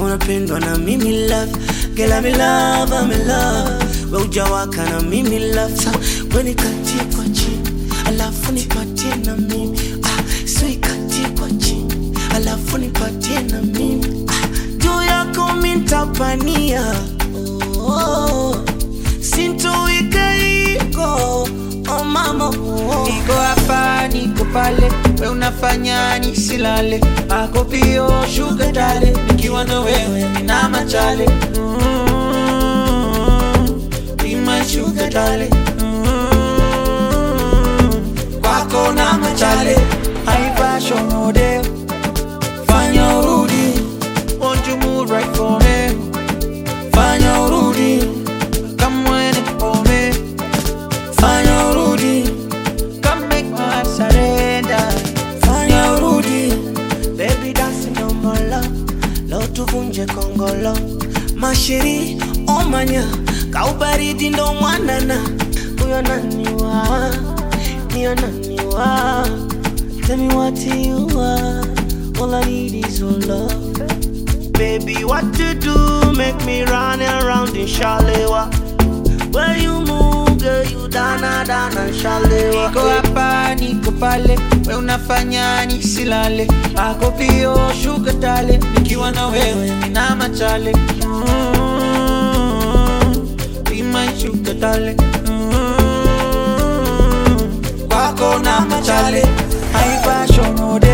unapendwa na mimi love. Girl I'm in love, I'm in love. We ujawaka na mimi love. We nikatie kwa chini, alafu nipatie na mimi. So ikatie kwa chini, alafu nipatie na mimi. Juu yako mintapania, sintoika iko. Oh mama, niko hapa, niko pale, we unafanya nisilale. Ako pio sugar dale, nikiwa na wewe nina machale. Be my sugar dale. Kwako na machale, high fashion model. Fanya urudi, won't you move right for me? Fanya urudi, come when it for me. Fanya urudi, come make my heart surrender. fanya urudi, baby dancing on my love. Leo tuvunje kongolo, mashiri omanya, kaubaridi ndo mwanana. Uyo naniwa, niyo naniwa. Tell me what you are, all I need is your love. Baby, what you do, make me run around in Shalewa. Where you move, girl, you dana Shalewa. Niko hapa, niko pale, we unafanya nisilale. Ako pio sugar dale, nikiwa na wewe nina machale. Be my sugar dale. Kwako na machale, high fashion model.